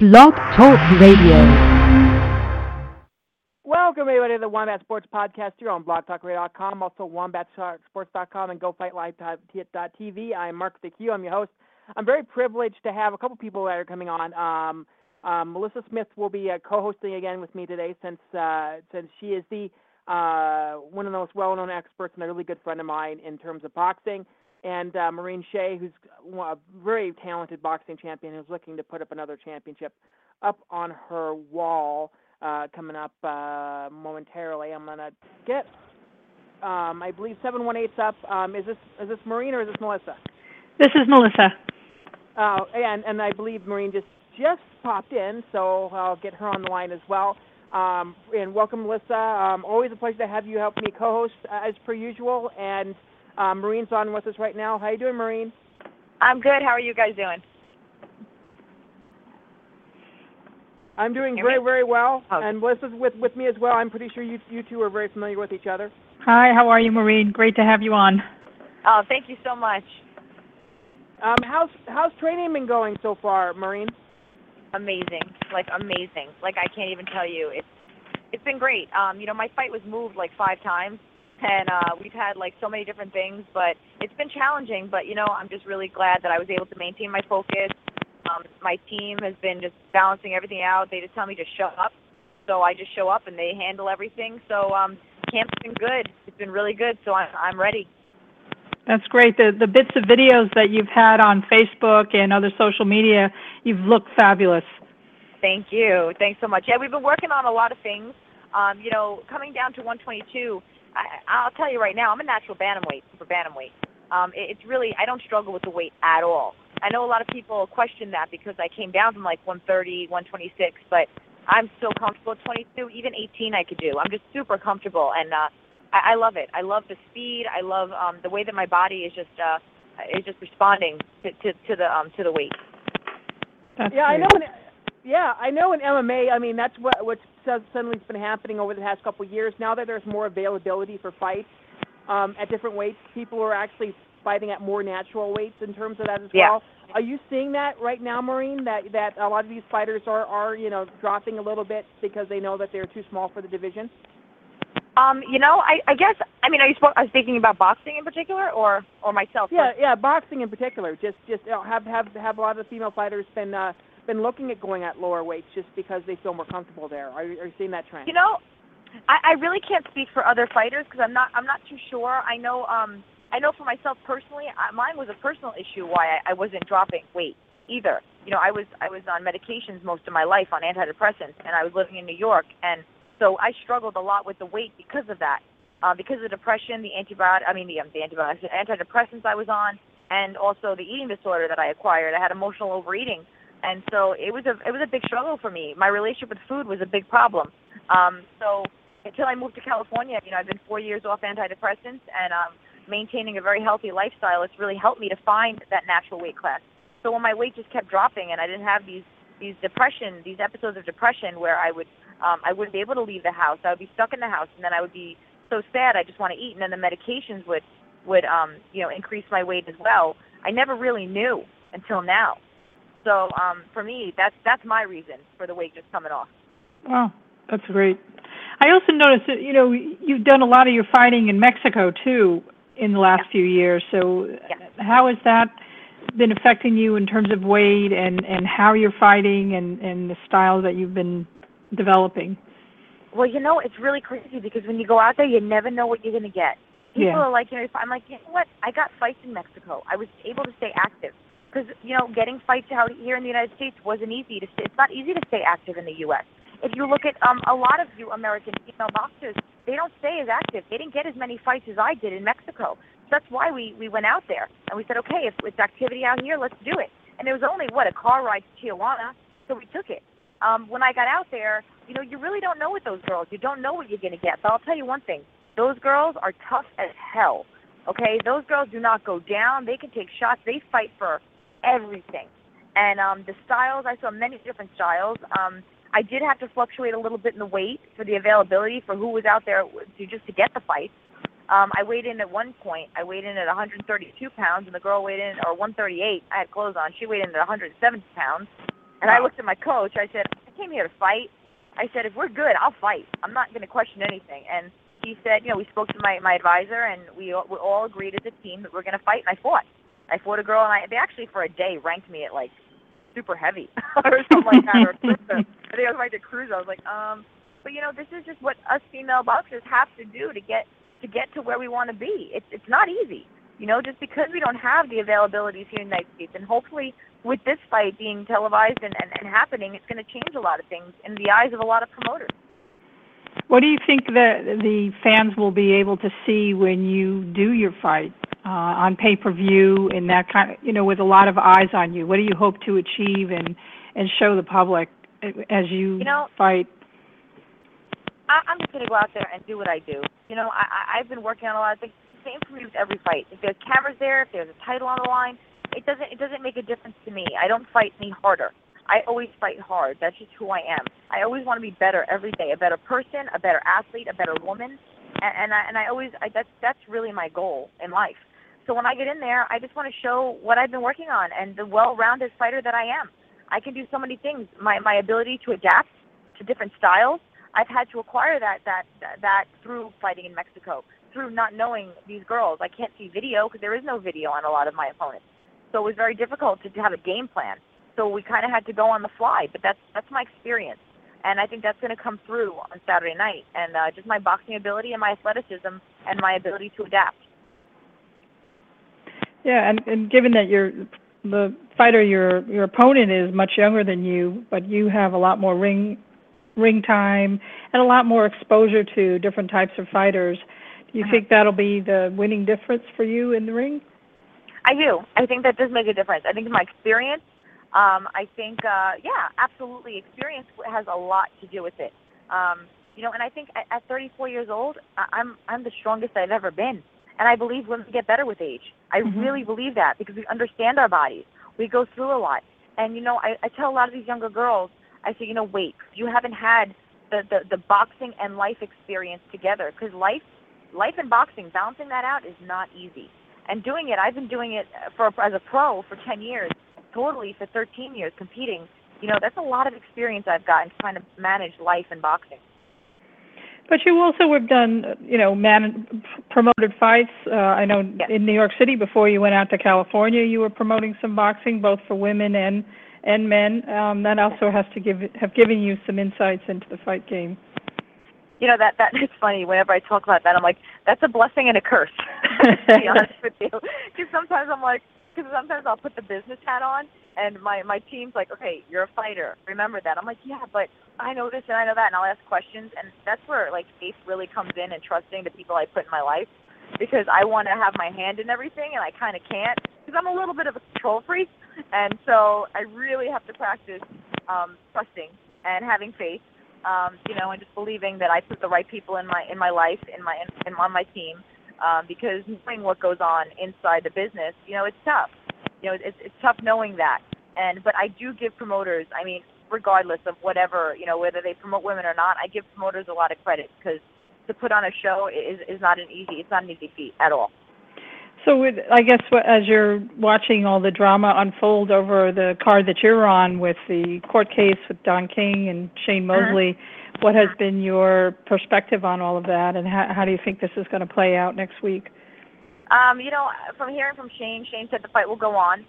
Blog Talk Radio. Welcome, everybody, to the Wombat Sports Podcast here on blogtalkradio.com, also wombatsports.com and GoFightLive.tv. I'm Mark DeQ. I'm your host. I'm very privileged to have a couple people that are coming on. Melissa Smith will be co-hosting again with me today since she is the one of the most well-known experts and a really good friend of mine in terms of boxing. And Maureen Shea, who's a very talented boxing champion who's looking to put up another championship up on her wall coming up momentarily. I'm going to get, I believe, 718's up. Is this Maureen or is this Melissa? This is Melissa. And I believe Maureen just popped in, so I'll get her on the line as well. And welcome, Melissa. Always a pleasure to have you help me co-host as per usual. And Maureen's on with us right now. How you doing, Maureen? I'm good. How are you guys doing? I'm doing very, very well. Oh. And Melissa's with me as well. I'm pretty sure you two are very familiar with each other. Hi, how are you, Maureen? Great to have you on. Oh, thank you so much. How's training been going so far, Maureen? Amazing. Amazing. I can't even tell you. It's been great. My fight was moved 5 times. And we've had so many different things, but it's been challenging. But I'm just really glad that I was able to maintain my focus. My team has been just balancing everything out. They just tell me to show up, so I just show up and they handle everything. So camp's been good. It's been really good. So I'm ready. That's great. The bits of videos that you've had on Facebook and other social media, you've looked fabulous. Thank you. Thanks so much. Yeah, we've been working on a lot of things. Coming down to 122. I'll tell you right now, I'm a natural bantamweight, super bantamweight. It's really, I don't struggle with the weight at all. I know a lot of people question that because I came down from 130, 126, but I'm still comfortable at 22, even 18 I could do. I'm just super comfortable, and I love it. I love the speed. I love the way that my body is just responding to the weight. That's yeah, great. I know in MMA, I mean, that's what suddenly has been happening over the past couple of years. Now that there's more availability for fights at different weights, people are actually fighting at more natural weights in terms of that as well. Are you seeing that right now, Maureen, that a lot of these fighters are dropping a little bit because they know that they're too small for the division? I guess, are you speaking about boxing in particular or myself? Yeah, boxing in particular. Just have a lot of the female fighters been looking at going at lower weights just because they feel more comfortable there. Are you seeing that trend? I really can't speak for other fighters because I'm not too sure. I know for myself personally, mine was a personal issue why I wasn't dropping weight either. I was on medications most of my life on antidepressants, and I was living in New York, and so I struggled a lot with the weight because of that, because of the depression, the antidepressants I was on, and also the eating disorder that I acquired. I had emotional overeating. And so it was a big struggle for me. My relationship with food was a big problem. So until I moved to California, I've been 4 years off antidepressants and maintaining a very healthy lifestyle. It's really helped me to find that natural weight class. So when my weight just kept dropping and I didn't have these episodes of depression where I wouldn't be able to leave the house. I would be stuck in the house, and then I would be so sad I just want to eat, and then the medications would increase my weight as well. I never really knew until now. So for me, that's my reason for the weight just coming off. Wow, that's great. I also noticed that you've done a lot of your fighting in Mexico too in the last few years. So how has that been affecting you in terms of weight and how you're fighting and the style that you've been developing? Well, it's really crazy because when you go out there, you never know what you're going to get. People are like, I'm like, you know what? I got fights in Mexico. I was able to stay active. Because, getting fights out here in the United States wasn't easy to stay. It's not easy to stay active in the U.S. If you look at a lot of you American female boxers, they don't stay as active. They didn't get as many fights as I did in Mexico. So that's why we went out there. And we said, okay, if it's activity out here, let's do it. And it was only, a car ride to Tijuana, so we took it. When I got out there, you really don't know with those girls. You don't know what you're going to get. But I'll tell you one thing. Those girls are tough as hell, okay? Those girls do not go down. They can take shots. They fight for everything. And the styles, I saw many different styles. I did have to fluctuate a little bit in the weight for the availability for who was out there to get the fights. I weighed in at one point. I weighed in at 132 pounds, and the girl weighed in, or 138. I had clothes on. She weighed in at 170 pounds. And I looked at my coach. I said, I came here to fight. I said, if we're good, I'll fight. I'm not going to question anything. And he said, we spoke to my advisor, and we all agreed as a team that we're going to fight, and I fought. I fought a girl, and they actually for a day ranked me at, like, super heavy or something like that, or cruiser. I think I was ranked at cruiser. I was like, But, this is just what us female boxers have to do to get to where we want to be. It's not easy, just because we don't have the availabilities here in the United States. And hopefully with this fight being televised and happening, it's going to change a lot of things in the eyes of a lot of promoters. What do you think that the fans will be able to see when you do your fight on pay-per-view and that kind of, with a lot of eyes on you? What do you hope to achieve and show the public as you fight? I'm just going to go out there and do what I do. I've been working on a lot of things. Same for me with every fight. If there's cameras there, if there's a title on the line, it doesn't make a difference to me. I don't fight any harder. I always fight hard. That's just who I am. I always want to be better every day, a better person, a better athlete, a better woman, and that's really my goal in life. So when I get in there, I just want to show what I've been working on and the well-rounded fighter that I am. I can do so many things. My ability to adapt to different styles, I've had to acquire that through fighting in Mexico, through not knowing these girls. I can't see video because there is no video on a lot of my opponents. So it was very difficult to have a game plan. So we kind of had to go on the fly, but that's my experience. And I think that's going to come through on Saturday night. And just my boxing ability and my athleticism and my ability to adapt. Yeah, and given that the fighter, your opponent is much younger than you, but you have a lot more ring time and a lot more exposure to different types of fighters, do you think that'll be the winning difference for you in the ring? I do. I think that does make a difference. I think my experience, I think, absolutely. Experience has a lot to do with it. And I think at 34 years old, I'm the strongest I've ever been. And I believe women get better with age. I really believe that because we understand our bodies. We go through a lot. And, I tell a lot of these younger girls, I say, wait, you haven't had the boxing and life experience together because life and boxing, balancing that out is not easy. And doing it, I've been doing it as a pro for 10 years, totally for 13 years competing. That's a lot of experience I've gotten trying to manage life and boxing. But you also have done, promoted fights. I know in New York City before you went out to California, you were promoting some boxing, both for women and men. That also has to have given you some insights into the fight game. That it's funny. Whenever I talk about that, I'm like, that's a blessing and a curse, to be honest with you. Because sometimes sometimes I'll put the business hat on, and my team's like, okay, you're a fighter. Remember that. I'm like, yeah, but I know this and I know that, and I'll ask questions. And that's where, faith really comes in and trusting the people I put in my life. Because I want to have my hand in everything, and I kind of can't. Because I'm a little bit of a control freak. And so I really have to practice trusting and having faith. And just believing that I put the right people in my life, on my team, because knowing what goes on inside the business, it's tough. It's tough knowing that. But I do give promoters, regardless of whatever, whether they promote women or not, I give promoters a lot of credit because to put on a show is not an easy feat at all. So I guess as you're watching all the drama unfold over the card that you're on with the court case with Don King and Shane Mosley, what has been your perspective on all of that, and how do you think this is going to play out next week? From hearing from Shane said the fight will go on.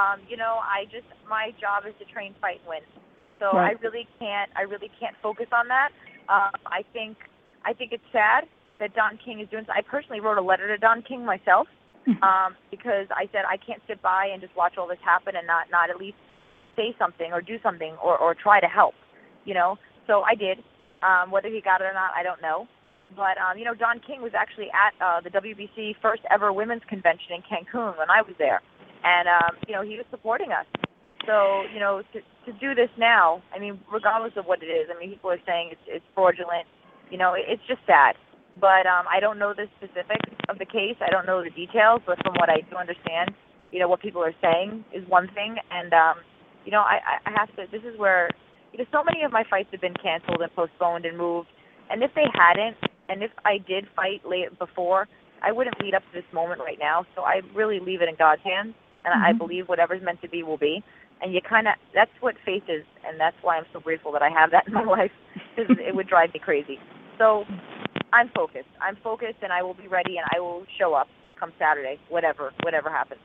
My job is to train, fight, and win. So right. I really can't focus on that. I think it's sad that Don King is doing so. I personally wrote a letter to Don King myself. Because I said I can't sit by and just watch all this happen and not at least say something or do something or try to help, So I did. Whether he got it or not, I don't know. But, Don King was actually at the WBC first ever women's convention in Cancun when I was there. And, he was supporting us. So, to do this now, regardless of what it is, people are saying it's fraudulent. It's just sad. But I don't know the specifics of the case. I don't know the details. But from what I do understand, what people are saying is one thing. And, I have to, this is where, so many of my fights have been canceled and postponed and moved. And if they hadn't, and if I did fight late before, I wouldn't lead up to this moment right now. So I really leave it in God's hands. And I believe whatever's meant to be will be. And that's what faith is, and that's why I'm so grateful that I have that in my life, because it would drive me crazy. So I'm focused, and I will be ready, and I will show up come Saturday, whatever happens.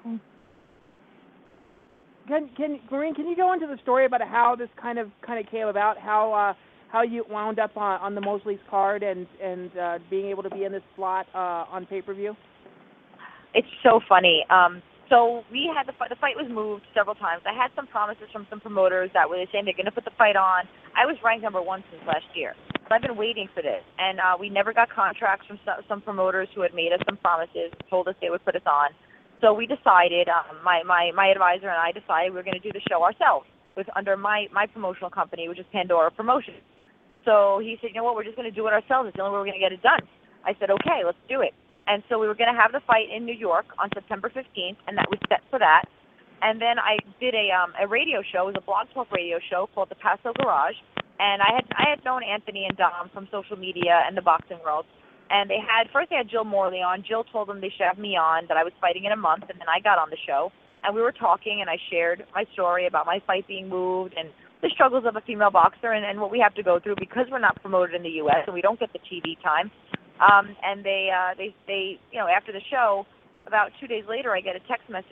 Maureen, can you go into the story about how this kind of came about, how you wound up on the Mosley's card and being able to be in this slot on pay-per-view? It's so funny. So we had the fight was moved several times. I had some promises from some promoters that were saying they're going to put the fight on. I was ranked number 1 since last year. So I've been waiting for this. And we never got contracts from some promoters who had made us some promises, told us they would put us on. So we decided, my advisor and I decided we were going to do the show ourselves under my promotional company, which is Pandora Promotions. So he said, you know what, we're just going to do it ourselves. It's the only way we're going to get it done. I said, okay, let's do it. And so we were going to have the fight in New York on September 15th, and that was set for that. And then I did a radio show. It was a Blog Talk radio show called The Paso Garage. And I had known Anthony and Dom from social media and the boxing world. And they had Jill Morley on. Jill told them they should have me on, that I was fighting in a month, and then I got on the show. And we were talking, and I shared my story about my fight being moved and the struggles of a female boxer and what we have to go through because we're not promoted in the U.S. and we don't get the TV time. And they after the show, about 2 days later, I get a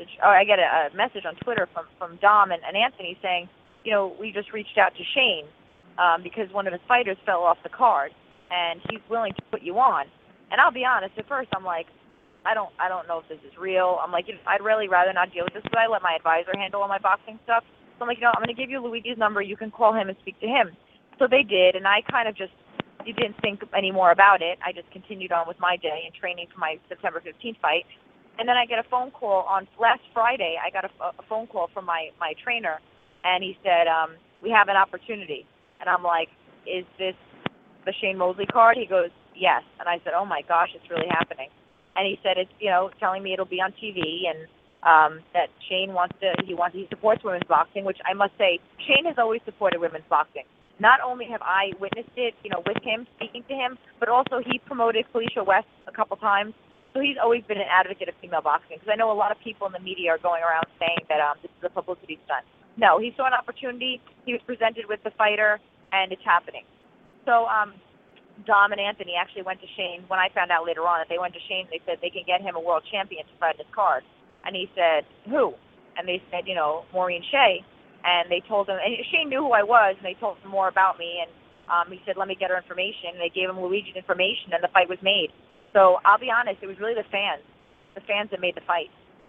message on Twitter from Dom and Anthony saying, we just reached out to Shane because one of his fighters fell off the card and he's willing to put you on. And I'll be honest, at first I'm like, I don't know if this is real. I'm like, I'd really rather not deal with this, but I let my advisor handle all my boxing stuff. So I'm like, I'm going to give you Luigi's number. You can call him and speak to him. So they did, and I kind of just didn't think any more about it. I just continued on with my day and training for my September 15th fight. And then I get a phone call on last Friday. I got a phone call from my trainer, and he said, we have an opportunity. And I'm like, is this the Shane Mosley card? He goes, yes. And I said, oh, my gosh, it's really happening. And he said, it's, telling me it'll be on TV and that Shane he supports women's boxing, which I must say, Shane has always supported women's boxing. Not only have I witnessed it, with him, speaking to him, but also he promoted Felicia West a couple times. So he's always been an advocate of female boxing, because I know a lot of people in the media are going around saying that this is a publicity stunt. No, he saw an opportunity. He was presented with the fighter, and it's happening. So Dom and Anthony actually went to Shane. When I found out later on that they went to Shane, they said they can get him a world champion to fight his card. And he said, who? And they said, Maureen Shea. And they told him, and Shane knew who I was, and they told him more about me. And he said, let me get her information. And they gave him Luigi's information, and the fight was made. So I'll be honest, it was really the fans that made the fight.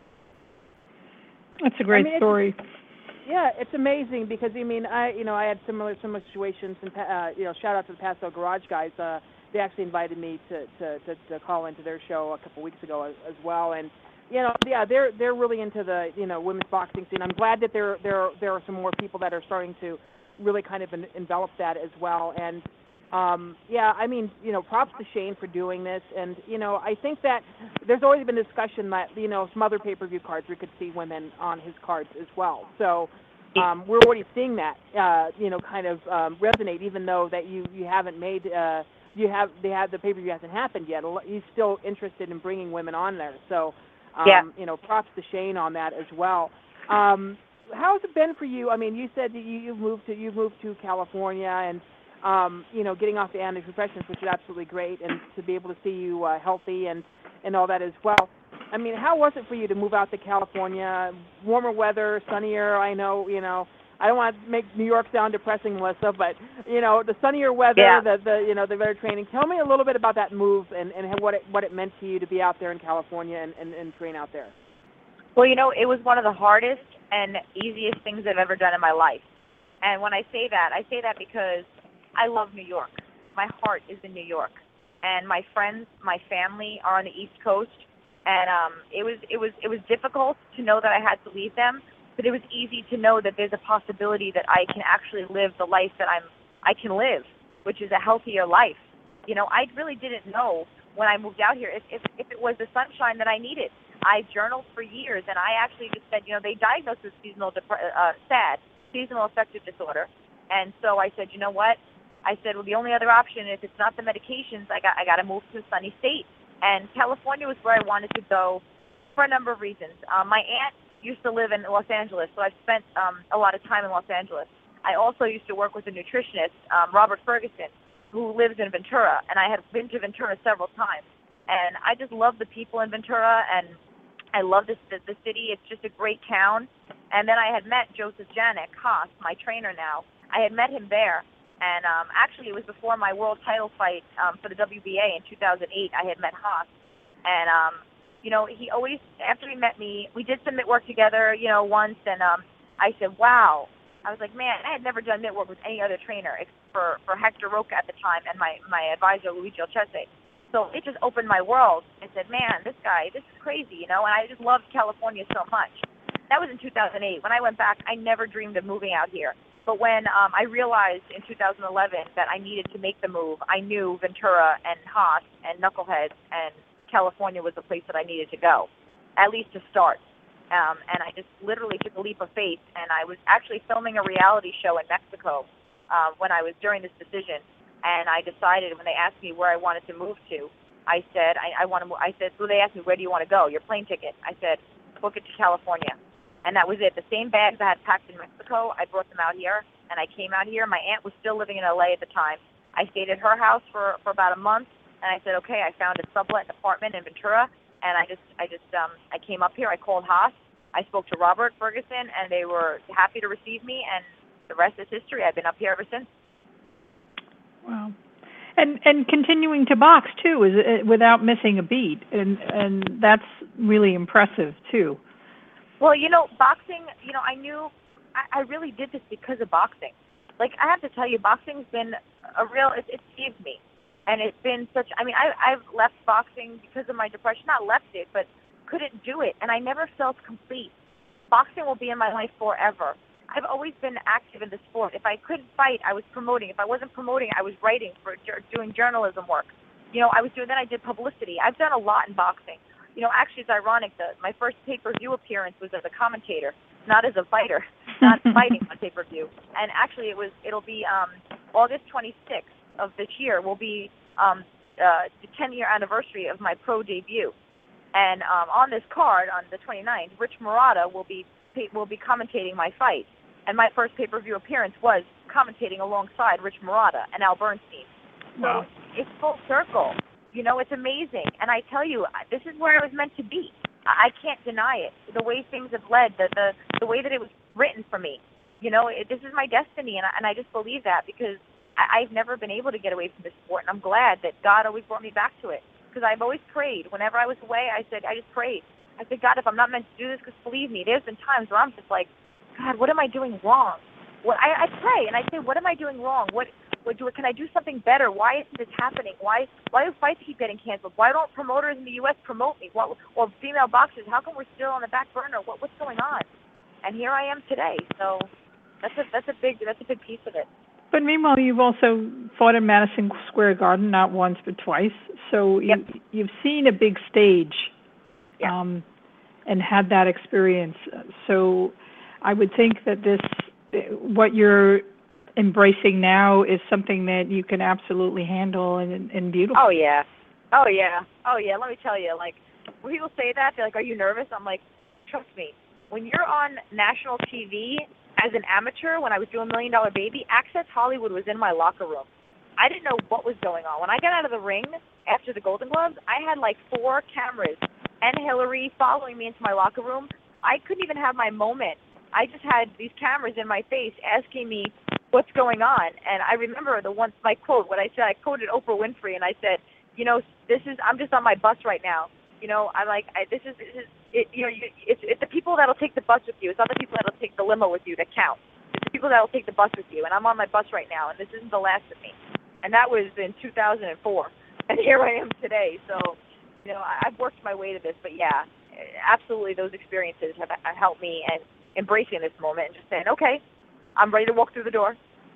That's a great story. Yeah, it's amazing because I had similar situations, and shout out to the Paso Garage guys. They actually invited me to call into their show a couple weeks ago as well, and they're really into the women's boxing scene. I'm glad that there are some more people that are starting to really kind of envelop that as well. And props to Shane for doing this. And I think that there's always been discussion that some other pay-per-view cards we could see women on his cards as well. So we're already seeing that resonate, even though that you haven't made the pay-per-view hasn't happened yet. He's still interested in bringing women on there. So. Props to Shane on that as well. How's it been for you? I mean, you said that you've moved to California and getting off the antidepressants, which is absolutely great, and to be able to see you healthy and all that as well. I mean, how was it for you to move out to California? Warmer weather, sunnier. I know, I don't want to make New York sound depressing, Melissa, but the sunnier weather, the better training. Tell me a little bit about that move and what it meant to you to be out there in California and train out there. Well, it was one of the hardest and easiest things I've ever done in my life. And when I say that because I love New York. My heart is in New York, and my friends, my family are on the East Coast, and it was difficult to know that I had to leave them. But it was easy to know that there's a possibility that I can actually live the life that I can live, which is a healthier life. I really didn't know when I moved out here if it was the sunshine that I needed. I journaled for years, and I actually just said, they diagnosed with seasonal affective disorder. And so I said, you know what? I said, well, the only other option, if it's not the medications, I got to move to a sunny state. And California was where I wanted to go for a number of reasons. My aunt, used to live in Los Angeles, so I've spent a lot of time in Los Angeles. I also used to work with a nutritionist, Robert Ferguson, who lives in Ventura, and I had been to Ventura several times. And I just love the people in Ventura, and I love the city. It's just a great town. And then I had met Joseph Janik Haas, my trainer now. I had met him there, and actually it was before my world title fight for the WBA in 2008. I had met Haas, and you know, he always, after he met me, we did some mitt work together, you know, once, and I said, wow. I was like, man, I had never done mitt work with any other trainer except for Hector Roca at the time and my advisor, Luigi Olcese. So it just opened my world. I said, man, this is crazy, you know, and I just loved California so much. That was in 2008. When I went back, I never dreamed of moving out here. But when I realized in 2011 that I needed to make the move, I knew Ventura and Haas and Knuckleheads and California was the place that I needed to go, at least to start. And I just literally took a leap of faith, and I was actually filming a reality show in Mexico when I was during this decision. And I decided when they asked me where I wanted to move to, I said, so they asked me, where do you want to go? Your plane ticket. I said, book it to California. And that was it. The same bags I had packed in Mexico, I brought them out here, and I came out here. My aunt was still living in LA at the time. I stayed at her house for about a month, and I said, okay, I found a sublet apartment in Ventura, and I came up here. I called Haas. I spoke to Robert Ferguson, and they were happy to receive me, and the rest is history. I've been up here ever since. Wow. And continuing to box too, is without missing a beat, and that's really impressive too. Well, you know, boxing, you know, I really did this because of boxing. Like, I have to tell you, boxing's been it saved me. And it's been such, I mean, I've left boxing because of my depression, not left it, but couldn't do it. And I never felt complete. Boxing will be in my life forever. I've always been active in the sport. If I couldn't fight, I was promoting. If I wasn't promoting, I was writing, doing journalism work. You know, then I did publicity. I've done a lot in boxing. You know, actually, it's ironic that my first pay-per-view appearance was as a commentator, not as a fighter, not fighting on pay-per-view. And actually, it'll be August 26th of this year will be the 10-year anniversary of my pro debut. And on this card, on the 29th, Rich Murata will be commentating my fight. And my first pay-per-view appearance was commentating alongside Rich Murata and Al Bernstein. Wow. So it's full circle. You know, it's amazing. And I tell you, this is where I was meant to be. I can't deny it. The way things have led, the way that it was written for me. You know, this is my destiny, and I just believe that because I've never been able to get away from this sport, and I'm glad that God always brought me back to it. Because I've always prayed. Whenever I was away, I just prayed. I said, God, if I'm not meant to do this, because believe me, there's been times where I'm just like, God, what am I doing wrong? I pray, and I say, what am I doing wrong? Can I do something better? Why isn't this happening? Why do fights keep getting canceled? Why don't promoters in the U.S. promote me? Or female boxers, how come we're still on the back burner? What's going on? And here I am today. So that's a big piece of it. But meanwhile, you've also fought in Madison Square Garden, not once but twice. So yep. You've seen a big stage, yeah. And had that experience. So I would think that what you're embracing now is something that you can absolutely handle and beautiful. Oh yeah. Let me tell you, like, when people say that, they're like, "Are you nervous?" I'm like, trust me. When you're on national TV as an amateur, when I was doing $1 Million Baby, Access Hollywood was in my locker room. I didn't know what was going on. When I got out of the ring after the Golden Gloves, I had like 4 cameras and Hillary following me into my locker room. I couldn't even have my moment. I just had these cameras in my face asking me what's going on. And I remember my quote, what I said, I quoted Oprah Winfrey, and I said, you know, I'm just on my bus right now. You know, it's the people that'll take the bus with you. It's not the people that'll take the limo with you that count. It's the people that'll take the bus with you. And I'm on my bus right now, and this isn't the last of me. And that was in 2004. And here I am today. So, you know, I've worked my way to this. But, yeah, absolutely those experiences have helped me and embracing this moment and just saying, okay, I'm ready to walk through the door.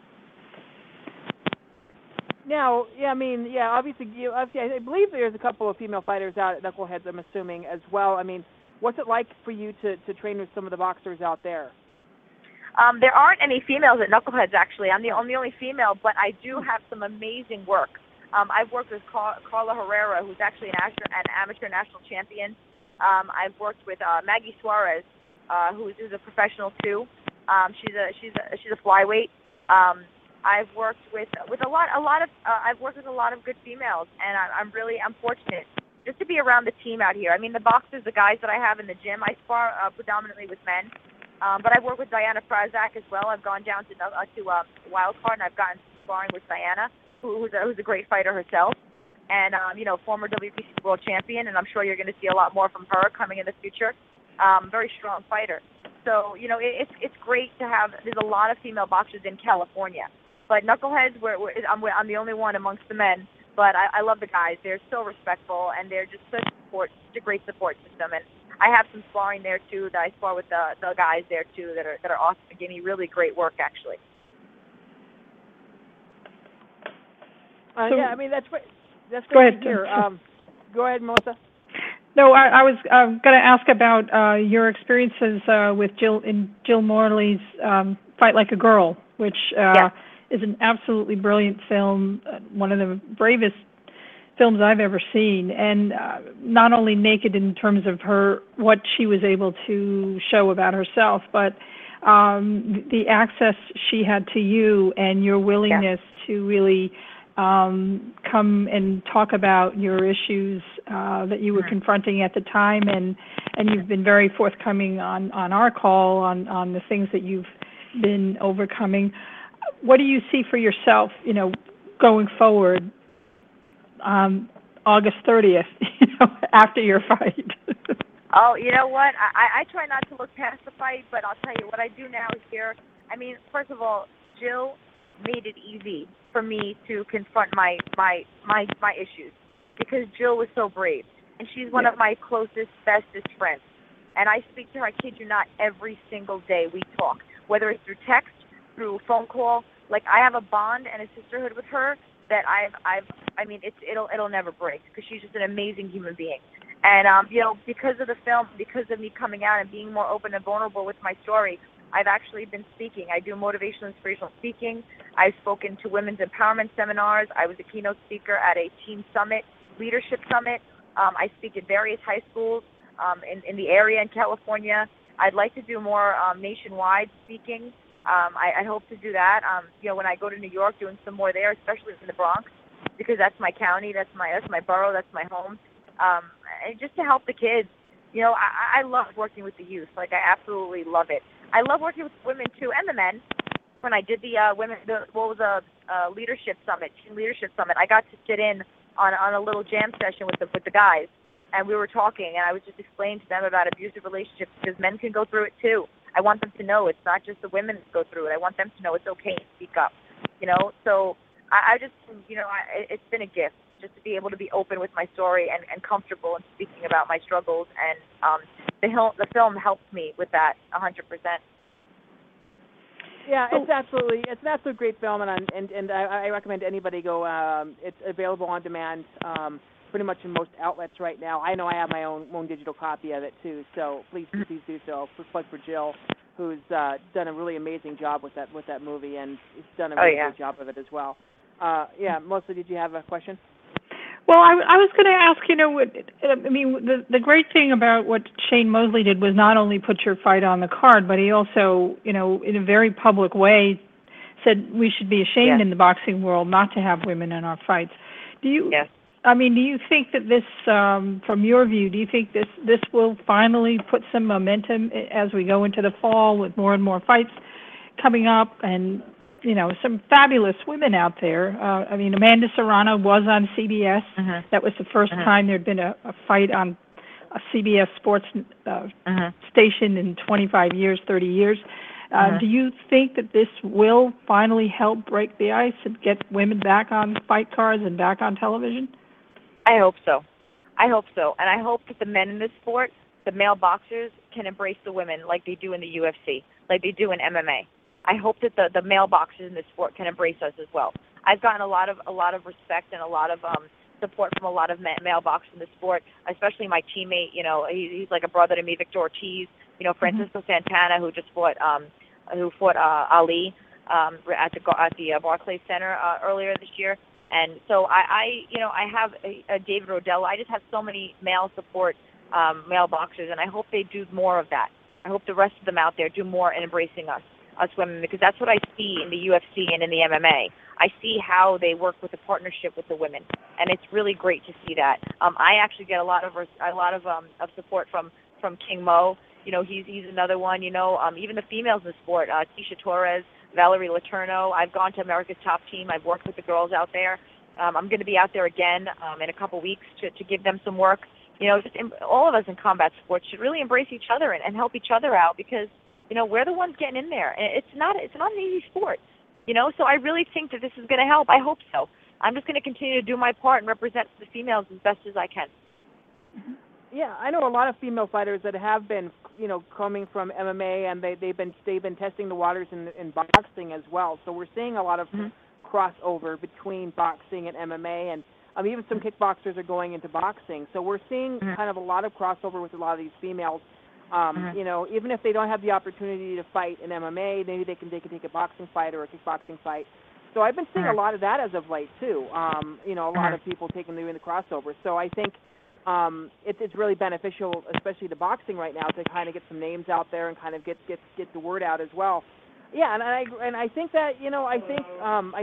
Now, obviously, I believe there's a couple of female fighters out at Knuckleheads, I'm assuming, as well. I mean, what's it like for you to train with some of the boxers out there? There aren't any females at Knuckleheads, actually. I'm the only female, but I do have some amazing work. I've worked with Carla Herrera, who's actually an amateur national champion. I've worked with Maggie Suarez, who's a professional too. She's a flyweight. I've worked with a lot of I've worked with a lot of good females, and I'm fortunate just to be around the team out here. I mean, the boxers, the guys that I have in the gym, I spar predominantly with men, but I've worked with Diana Frazak as well. I've gone down to Wild Card, and I've gotten sparring with Diana, who's a great fighter herself, and former WBC world champion, and I'm sure you're going to see a lot more from her coming in the future. Very strong fighter. So it's great to have. There's a lot of female boxers in California, but Knuckleheads, I'm the only one amongst the men. But I love the guys. They're so respectful, and they're just such a great support system. And I have some sparring there too. That I spar with the guys there too that are awesome and give me really great work actually. Yeah, I mean that's great. That's Go great to ahead. hear. Go ahead, Melissa. No, I was going to ask about your experiences with Jill Morley's Fight Like a Girl, which is an absolutely brilliant film, one of the bravest films I've ever seen, and not only naked in terms of what she was able to show about herself, but the access she had to you and your willingness to really come and talk about your issues that you were confronting at the time, and you've been very forthcoming on our call on the things that you've been overcoming. What do you see for yourself, going forward, August 30th, after your fight? Oh, you know what? I try not to look past the fight, but I'll tell you what I do now is here. I mean, first of all, Jill made it easy for me to confront my issues because Jill was so brave, and she's one of my closest, bestest friends. And I speak to her, I kid you not, every single day we talk, whether it's through text, through phone call. Like, I have a bond and a sisterhood with her that it'll never break because she's just an amazing human being. And because of the film, because of me coming out and being more open and vulnerable with my story, I've actually been speaking. I do motivational, inspirational speaking. I've spoken to women's empowerment seminars. I was a keynote speaker at a team summit, leadership summit. I speak at various high schools in the area in California. I'd like to do more nationwide speaking. I hope to do that. When I go to New York, doing some more there, especially in the Bronx, because that's my county, that's my borough, that's my home, and just to help the kids. I love working with the youth. Like, I absolutely love it. I love working with women too, and the men. When I did the leadership summit, teen leadership summit, I got to sit in on a little jam session with the guys, and we were talking, and I was just explaining to them about abusive relationships because men can go through it too. I want them to know it's not just the women that go through it. I want them to know it's okay to speak up. So I just, it's been a gift just to be able to be open with my story and comfortable in speaking about my struggles. And the film helped me with that 100%. Yeah, it's an absolute great film, and I recommend anybody go. It's available on demand, pretty much in most outlets right now. I know I have my own digital copy of it too, so please do so. Plug for Jill, who's done a really amazing job with that movie, and has done a really good job of it as well. Melissa, did you have a question? Well, I was going to ask, the great thing about what Shane Mosley did was not only put your fight on the card, but he also, in a very public way, said we should be ashamed in the boxing world not to have women in our fights. Do you think that this, from your view, do you think this will finally put some momentum as we go into the fall with more and more fights coming up and, some fabulous women out there? Amanda Serrano was on CBS. That was the first time there'd been a fight on a CBS sports station in 25 years, 30 years. Do you think that this will finally help break the ice and get women back on fight cards and back on television? I hope so. And I hope that the men in this sport, the male boxers, can embrace the women like they do in the UFC, like they do in MMA. I hope that the male boxers in this sport can embrace us as well. I've gotten a lot of respect and a lot of support from a lot of male boxers in the sport, especially my teammate. He's like a brother to me, Victor Ortiz. Francisco Santana, who just fought Ali at the Barclays Center earlier this year. And so I have a David Rodello. I just have so many male support, male boxers, and I hope they do more of that. I hope the rest of them out there do more in embracing us women, because that's what I see in the UFC and in the MMA. I see how they work with the partnership with the women, and it's really great to see that. I actually get a lot of support from King Mo. You know, he's another one. You know, even the females in the sport, Tisha Torres, Valerie Letourneau. I've gone to America's Top Team. I've worked with the girls out there. I'm going to be out there again in a couple weeks to give them some work. You know, all of us in combat sports should really embrace each other and help each other out, because, you know, we're the ones getting in there. And it's not an easy sport, you know. So I really think that this is going to help. I hope so. I'm just going to continue to do my part and represent the females as best as I can. Yeah, I know a lot of female fighters that have been, you know, coming from MMA, and they've been testing the waters in boxing as well. So we're seeing a lot of crossover between boxing and MMA, and even some kickboxers are going into boxing. So we're seeing kind of a lot of crossover with a lot of these females. You know, even if they don't have the opportunity to fight in MMA, maybe they can take a boxing fight or a kickboxing fight. So I've been seeing a lot of that as of late too. You know, a lot of people doing the crossover. So I think it's really beneficial, especially to boxing right now, to kind of get some names out there and kind of get the word out as well. Yeah, and I think that, you know, I think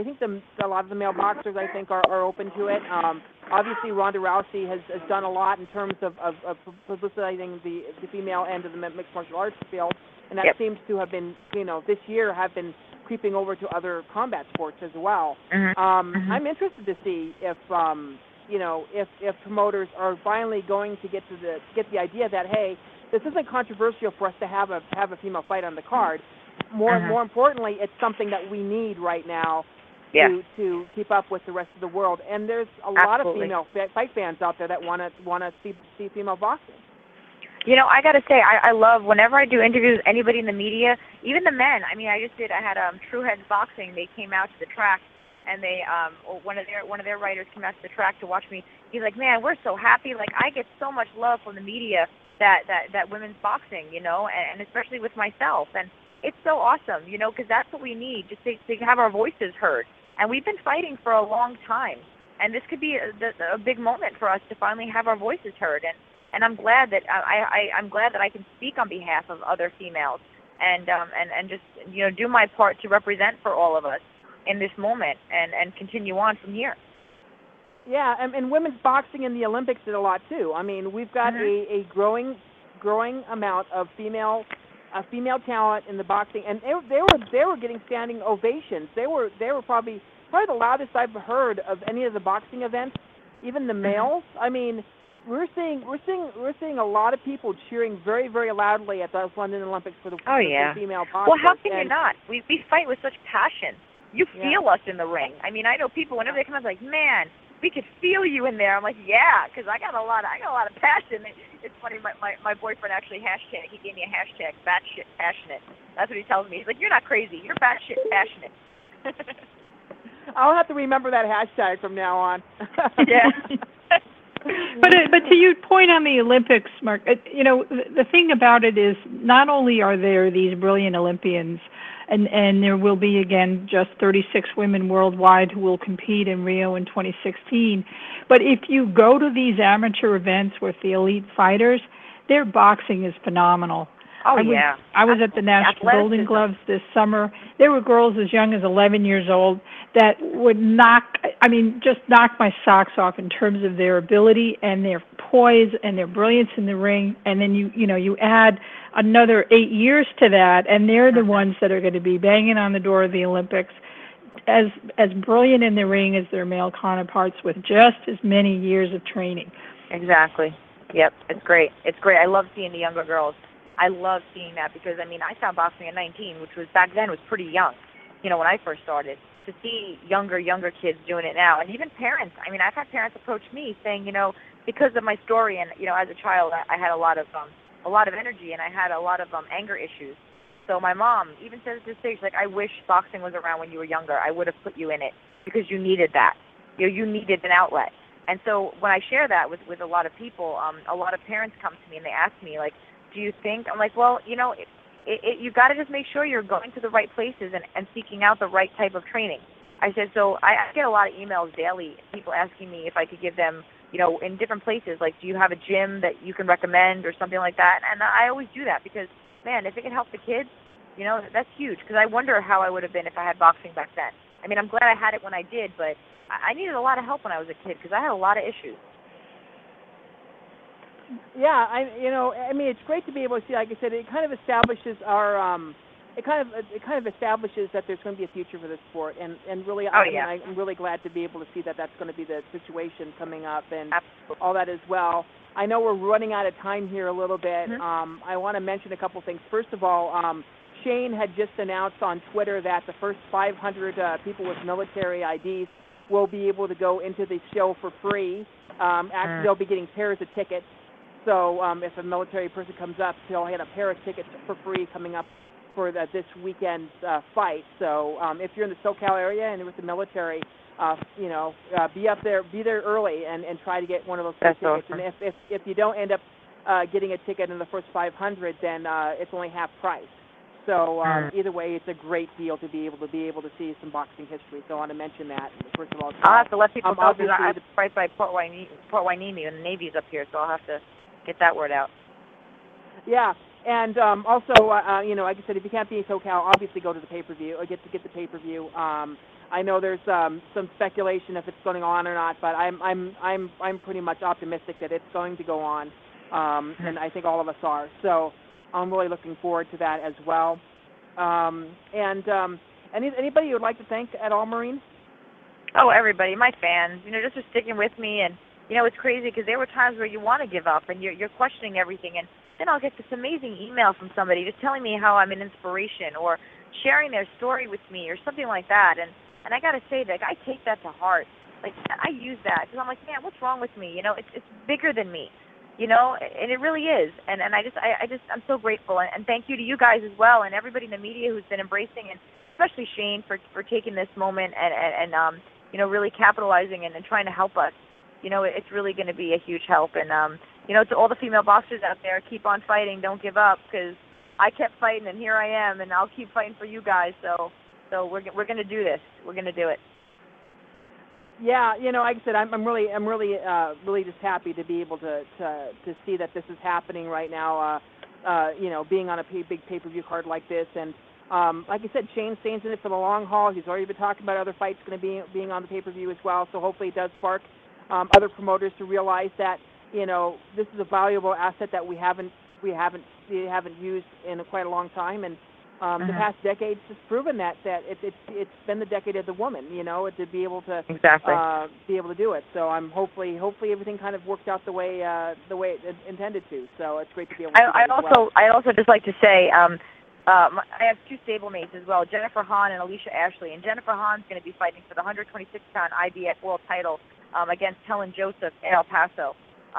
a lot of the male boxers, I think, are open to it. Obviously, Ronda Rousey has done a lot in terms of publicizing the female end of the mixed martial arts field, and that seems to have been, you know, this year have been creeping over to other combat sports as well. I'm interested to see if you know, if promoters are finally going to get the idea that, hey, this isn't controversial for us to have a female fight on the card. More importantly, it's something that we need right now to keep up with the rest of the world. And there's a lot of female fight fans out there that want to see female boxing. You know, I got to say, I love whenever I do interviews with anybody in the media, even the men. I mean, I had True Heads Boxing. They came out to the track, and they one of their writers came out to the track to watch me. He's like, man, we're so happy. Like, I get so much love from the media that women's boxing, you know, and especially with myself. And it's so awesome, you know, because that's what we need, just to have our voices heard. And we've been fighting for a long time, and this could be a big moment for us to finally have our voices heard. And I'm glad that I'm glad that I can speak on behalf of other females and just, you know, do my part to represent for all of us in this moment and continue on from here. Yeah, and women's boxing in the Olympics did a lot too. I mean, we've got a growing amount of female talent in the boxing, and they were getting standing ovations. They were probably the loudest I've heard of any of the boxing events, even the males. I mean, we're seeing a lot of people cheering very, very loudly at the London Olympics for the female boxers. Well, how can you not? We fight with such passion. You feel us in the ring. I mean, I know people whenever they come out, like, man, we could feel you in there. I'm like, yeah, because I got a lot of passion. It's funny, my boyfriend actually he gave me a hashtag, batshit passionate. That's what he tells me. He's like, you're not crazy, you're batshit passionate. I'll have to remember that hashtag from now on. Yeah. But to your point on the Olympics, Mark, you know, the thing about it is not only are there these brilliant Olympians, and there will be, again, just 36 women worldwide who will compete in Rio in 2016. But if you go to these amateur events with the elite fighters, their boxing is phenomenal. I was at the National Golden Gloves this summer. There were girls as young as 11 years old that would just knock my socks off in terms of their ability and their poise and their brilliance in the ring. And then you add another 8 years to that, and they're the ones that are going to be banging on the door of the Olympics, as brilliant in the ring as their male counterparts with just as many years of training. Exactly. Yep, it's great. It's great. I love seeing the younger girls. I love seeing that because, I mean, I started boxing at 19, which was back then was pretty young, you know, when I first started. To see younger kids doing it now, and even parents. I mean, I've had parents approach me saying, you know, because of my story, and, you know, as a child, I had a lot of energy, and I had a lot of anger issues. So my mom even says at this stage, like, I wish boxing was around when you were younger. I would have put you in it because you needed that. You know, you needed an outlet. And so when I share that with a lot of people, a lot of parents come to me and they ask me, like, do you think? I'm like, well, you know, you got to just make sure you're going to the right places and seeking out the right type of training. I said, so I get a lot of emails daily, people asking me if I could give them, you know, in different places, like, do you have a gym that you can recommend or something like that? And I always do that because man, if it can help the kids, that's huge. Because I wonder how I would have been if I had boxing back then. I mean, I'm glad I had it when I did, but I needed a lot of help when I was a kid because I had a lot of issues. Yeah, I mean, it's great to be able to see. Like I said, it kind of establishes our it kind of establishes that there's going to be a future for the sport, and really, I'm really glad to be able to see that that's going to be the situation coming up, and Absolutely. all that as well. I know we're running out of time here a little bit. Mm-hmm. I want to mention a couple things. First of all, Shane had just announced on Twitter that the first 500 people with military IDs will be able to go into the show for free. Actually, they'll be getting pairs of tickets. So if a military person comes up, they'll get a pair of tickets for free coming up for this weekend's fight. So if you're in the SoCal area and with the military, be up there, be there early, and try to get one of those tickets. Awesome. And if you don't end up getting a ticket in the first 500, then it's only half price. So either way, it's a great deal to be able to see some boxing history. So I want to mention that first of all. I'll have to let people know because I have to fight by Port Hueneme, and the Navy's up here, so I'll have to get that word out. Yeah, and also, like I said, if you can't be in SoCal, obviously go to the pay-per-view or get the pay-per-view. I know there's some speculation if it's going on or not, but I'm pretty much optimistic that it's going to go on, and I think all of us are. So I'm really looking forward to that as well. Anybody you would like to thank at all, Maureen? Oh, everybody, my fans, just for sticking with me. And, it's crazy because there were times where you want to give up and you're questioning everything. And then I'll get this amazing email from somebody just telling me how I'm an inspiration or sharing their story with me or something like that. And I got to say that I take that to heart. Like, I use that because I'm like, man, what's wrong with me? It's bigger than me. And it really is. And I'm so grateful. And thank you to you guys as well and everybody in the media who's been embracing, and especially Shane for taking this moment and really capitalizing and trying to help us. It's really going to be a huge help. And, to all the female boxers out there, keep on fighting. Don't give up, because I kept fighting and here I am, and I'll keep fighting for you guys. So we're going to do this. We're going to do it. Yeah, like I said, I'm really just happy to be able to see that this is happening right now. Being on a big pay-per-view card like this, and like I said, Shane's in it for the long haul. He's already been talking about other fights going to be being on the pay-per-view as well. So hopefully it does spark other promoters to realize that this is a valuable asset that we haven't used in quite a long time, and the past decade's just proven that it's been the decade of the woman, to be able to be able to do it. So I'm hopefully everything kind of worked out the way it intended to. So it's great to be able to do that I also just like to say I have two stablemates as well, Jennifer Hahn and Alicia Ashley. And Jennifer Hahn's going to be fighting for the 126-pound IBF world title against Helen Joseph in El Paso.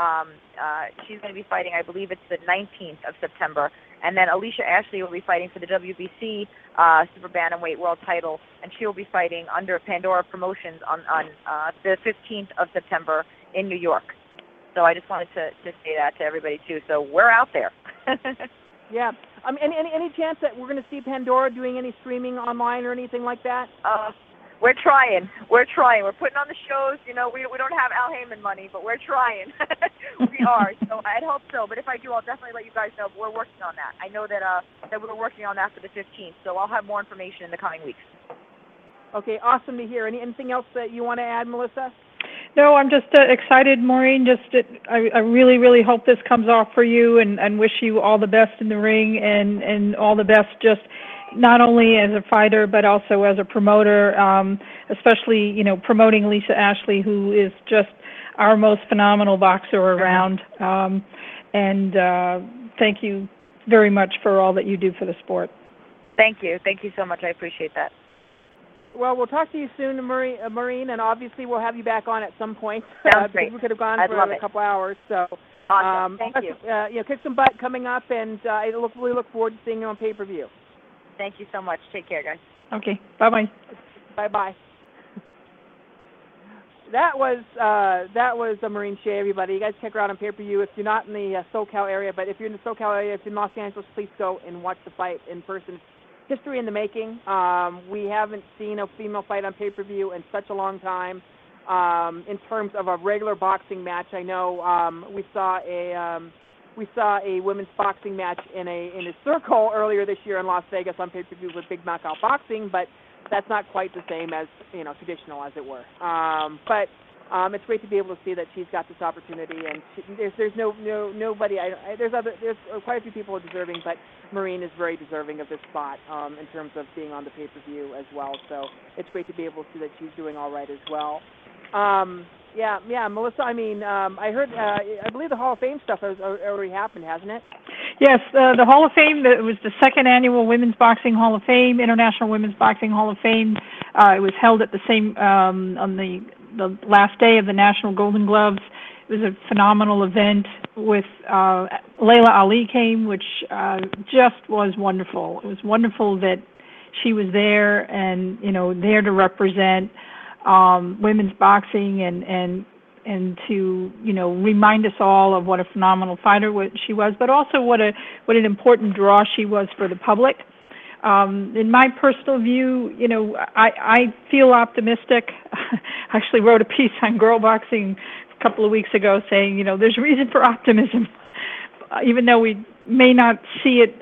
She's going to be fighting, I believe it's the 19th of September. And then Alicia Ashley will be fighting for the WBC Super Bantamweight World Title, and she will be fighting under Pandora Promotions on the 15th of September in New York. So I just wanted to say that to everybody too. So we're out there. Yeah. Any chance that we're going to see Pandora doing any streaming online or anything like that? We're trying. We're putting on the shows. We don't have Al Heyman money, but we're trying. We are. So I'd hope so. But if I do, I'll definitely let you guys know. We're working on that. I know that we're working on that for the 15th. So I'll have more information in the coming weeks. Okay, awesome to hear. Anything else that you want to add, Melissa? No, I'm just excited, Maureen. I really, really hope this comes off for you, and wish you all the best in the ring, and all the best just not only as a fighter but also as a promoter, especially promoting Alicia Ashley, who is just our most phenomenal boxer around. And thank you very much for all that you do for the sport. Thank you so much. I appreciate that. Well, we'll talk to you soon, Maureen, and obviously we'll have you back on at some point. Sounds great. We could have gone for a couple hours. So, awesome. Thank you. Kick some butt coming up, and I really look forward to seeing you on pay-per-view. Thank you so much. Take care, guys. Okay. Bye-bye. Bye-bye. That was Maureen Shea, everybody. You guys check her out on pay-per-view if you're not in the SoCal area. But if you're in the SoCal area, if you're in Los Angeles, please go and watch the fight in person. History in the making. We haven't seen a female fight on pay-per-view in such a long time. In terms of a regular boxing match, I know we saw we saw a women's boxing match in a circle earlier this year in Las Vegas on pay-per-view with Big Knockout Boxing, but that's not quite the same as, traditional, as it were. But it's great to be able to see that she's got this opportunity, and there's nobody. There's quite a few people who are deserving, but Maureen is very deserving of this spot in terms of being on the pay-per-view as well. So it's great to be able to see that she's doing all right as well. Yeah, Melissa. I mean, I heard. I believe the Hall of Fame stuff has already happened, hasn't it? Yes, the Hall of Fame. It was the second annual Women's Boxing Hall of Fame, International Women's Boxing Hall of Fame. It was held at the same on the last day of the National Golden Gloves. It was a phenomenal event with Layla Ali came, which just was wonderful. It was wonderful that she was there and there to represent women's boxing and to remind us all of what a phenomenal fighter she was, but also what an important draw she was for the public. In my personal view, I feel optimistic. I actually wrote a piece on girl boxing a couple of weeks ago saying, there's reason for optimism, even though we may not see it,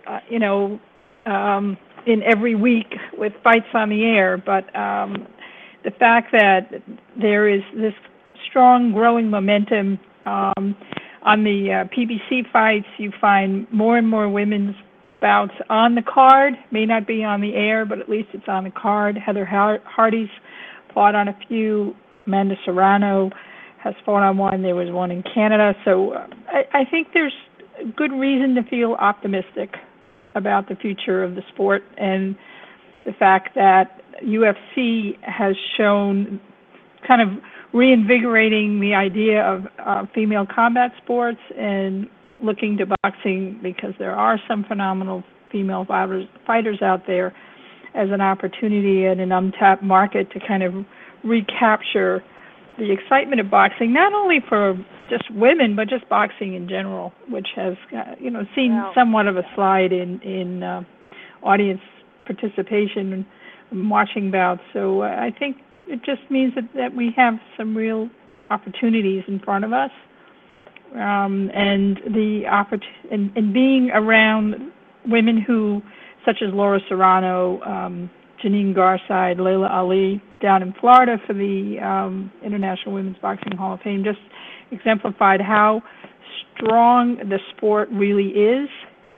in every week with fights on the air, but the fact that there is this strong growing momentum on the PBC fights, you find more and more women's bouts on the card, may not be on the air, but at least it's on the card. Heather Hardy's fought on a few. Amanda Serrano has fought on one. There was one in Canada. So I think there's good reason to feel optimistic about the future of the sport, and the fact that UFC has shown kind of reinvigorating the idea of female combat sports and looking to boxing, because there are some phenomenal female fighters out there, as an opportunity and an untapped market to kind of recapture the excitement of boxing, not only for just women, but just boxing in general, which has, seen somewhat of a slide in audience participation and watching bouts. So I think it just means that we have some real opportunities in front of us, and being around women who, such as Laura Serrano, Janine Garside, Layla Ali, down in Florida for the International Women's Boxing Hall of Fame, just exemplified how strong the sport really is,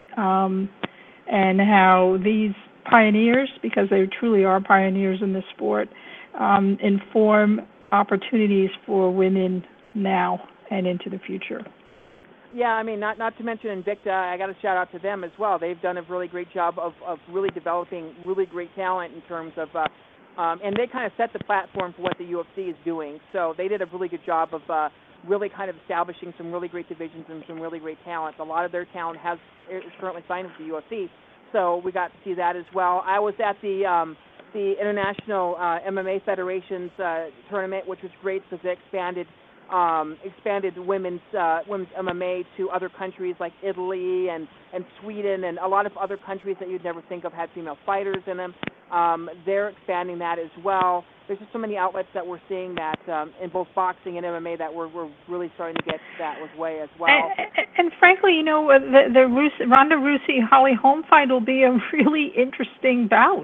and how these pioneers, because they truly are pioneers in the sport, inform opportunities for women now and into the future. Yeah, I mean, not to mention Invicta. I got to shout out to them as well. They've done a really great job of really developing really great talent in terms of, and they kind of set the platform for what the UFC is doing. So they did a really good job of really kind of establishing some really great divisions and some really great talent. A lot of their talent is currently signed with the UFC. So we got to see that as well. I was at the International MMA Federation's tournament, which was great because they expanded women's MMA to other countries like Italy and Sweden and a lot of other countries that you'd never think of had female fighters in them. They're expanding that as well. There's just so many outlets that we're seeing that in both boxing and MMA that we're really starting to get that way as well. And frankly, the Ronda Rousey Holly Holm fight will be a really interesting bout.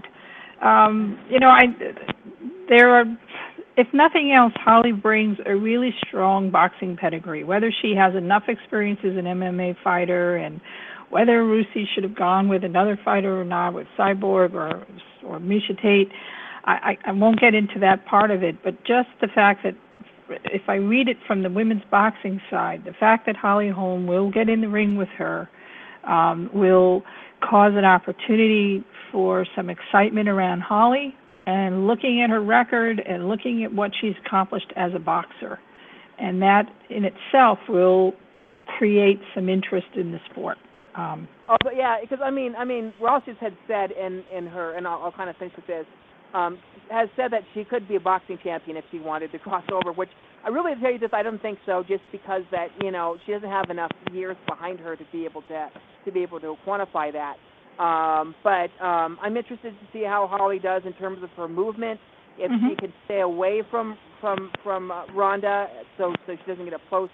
There are, if nothing else, Holly brings a really strong boxing pedigree. Whether she has enough experience as an MMA fighter, and whether Rousey should have gone with another fighter or not, with Cyborg or Miesha Tate, I won't get into that part of it. But just the fact that, if I read it from the women's boxing side, the fact that Holly Holm will get in the ring with her will cause an opportunity for some excitement around Holly, and looking at her record and looking at what she's accomplished as a boxer. And that in itself will create some interest in the sport. But yeah, because I mean, Ross just had said in her, and I'll kind of finish with this, has said that she could be a boxing champion if she wanted to cross over, which I really, to tell you this, I don't think so, just because that, she doesn't have enough years behind her to be able to quantify that. But I'm interested to see how Holly does in terms of her movement, if she can stay away from Ronda, so she doesn't get up close and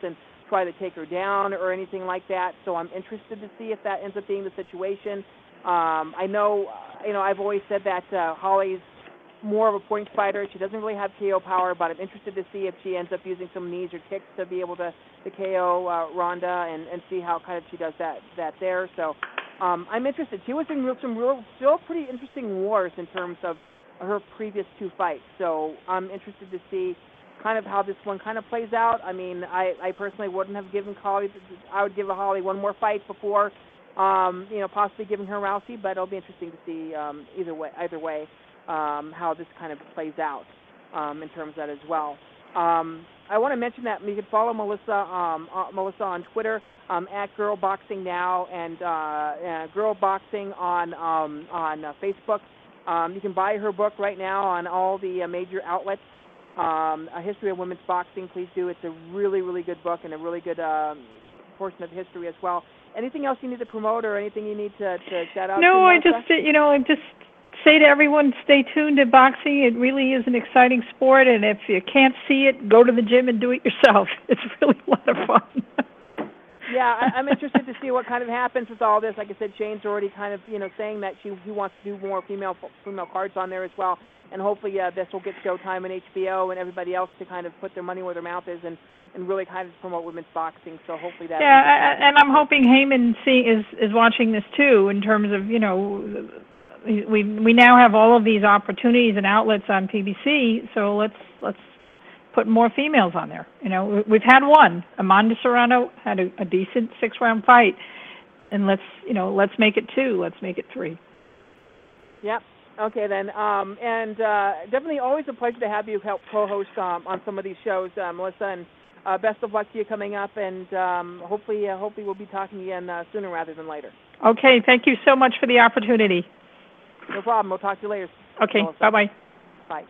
try to take her down or anything like that. So I'm interested to see if that ends up being the situation. I know, I've always said that Holly's more of a point fighter. She doesn't really have KO power, but I'm interested to see if she ends up using some knees or kicks to be able to KO Ronda and see how kind of she does that there. So I'm interested. She was in some still pretty interesting wars in terms of her previous 2 fights. So I'm interested to see kind of how this one kind of plays out. I mean, I personally wouldn't have given Holly. I would give Holly one more fight before, possibly giving her Rousey. But it'll be interesting to see either way how this kind of plays out in terms of that as well. I want to mention that you can follow Melissa on Twitter at Girl Boxing Now and Girl Boxing on Facebook. You can buy her book right now on all the major outlets. A History of Women's Boxing, please do. It's a really, really good book and a really good portion of history as well. Anything else you need to promote or anything you need to shout out? No, I just say to everyone, stay tuned to boxing. It really is an exciting sport, and if you can't see it, go to the gym and do it yourself. It's really a lot of fun. Yeah, I'm interested to see what kind of happens with all this. Like I said, Shane's already kind of, saying that he wants to do more female cards on there as well. And hopefully this will get Showtime and HBO and everybody else to kind of put their money where their mouth is and really kind of promote women's boxing. So hopefully that. Yeah, and I'm hoping Heyman is watching this too in terms of, we now have all of these opportunities and outlets on PBC, so let's put more females on there. We've had one. Amanda Serrano had a decent 6-round fight, and let's make it 2. Let's make it 3. Yep. Okay then. And definitely always a pleasure to have you help co-host on some of these shows, Melissa. And best of luck to you coming up. And hopefully we'll be talking again sooner rather than later. Okay. Thank you so much for the opportunity. No problem. We'll talk to you later. Okay. Bye-bye. Bye.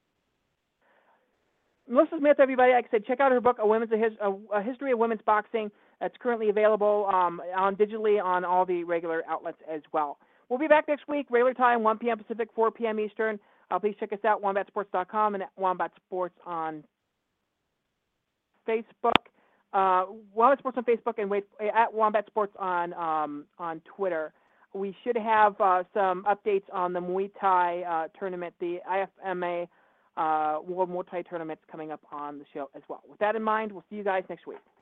Melissa Smith, everybody, like I said, check out her book, A History of Women's Boxing. That's currently available on digitally on all the regular outlets as well. We'll be back next week, regular time, 1 p.m. Pacific, 4 p.m. Eastern. Please check us out, wombatsports.com and at Wombat Sports on Facebook. Wombat Sports on Facebook and at Wombat Sports on Twitter. We should have some updates on the Muay Thai tournament, the IFMA World Muay Thai tournament coming up on the show as well. With that in mind, we'll see you guys next week.